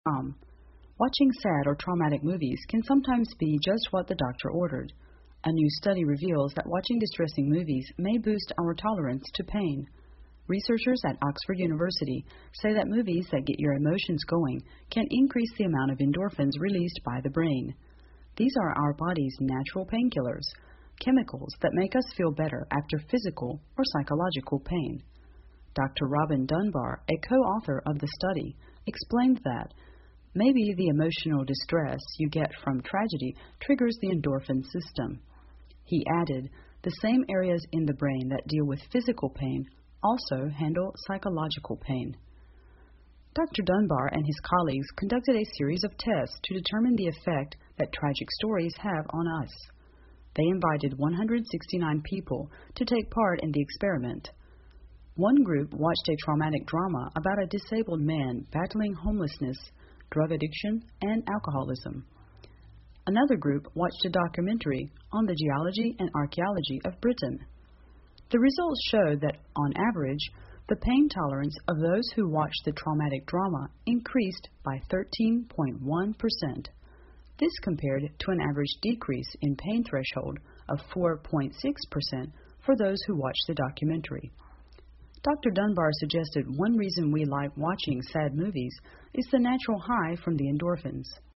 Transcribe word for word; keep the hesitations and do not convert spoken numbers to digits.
Um, Watching sad or traumatic movies can sometimes be just what the doctor ordered. A new study reveals that watching distressing movies may boost our tolerance to pain. Researchers at Oxford University say that movies that get your emotions going can increase the amount of endorphins released by the brain. These are our body's natural painkillers, chemicals that make us feel better after physical or psychological pain. Doctor Robin Dunbar, a co-author of the study, explained that maybe the emotional distress you get from tragedy triggers the endorphin system. He added, the same areas in the brain that deal with physical pain also handle psychological pain. Doctor Dunbar and his colleagues conducted a series of tests to determine the effect that tragic stories have on us. They invited one hundred sixty-nine people to take part in the experiment. One group watched a traumatic drama about a disabled man battling homelessness, drug addiction, and alcoholism. Another group watched a documentary on the geology and archaeology of Britain. The results showed that, on average, the pain tolerance of those who watched the traumatic drama increased by thirteen point one percent. This compared to an average decrease in pain threshold of four point six percent for those who watched the documentary. Doctor Dunbar suggested one reason we like watching sad movies is the natural high from the endorphins.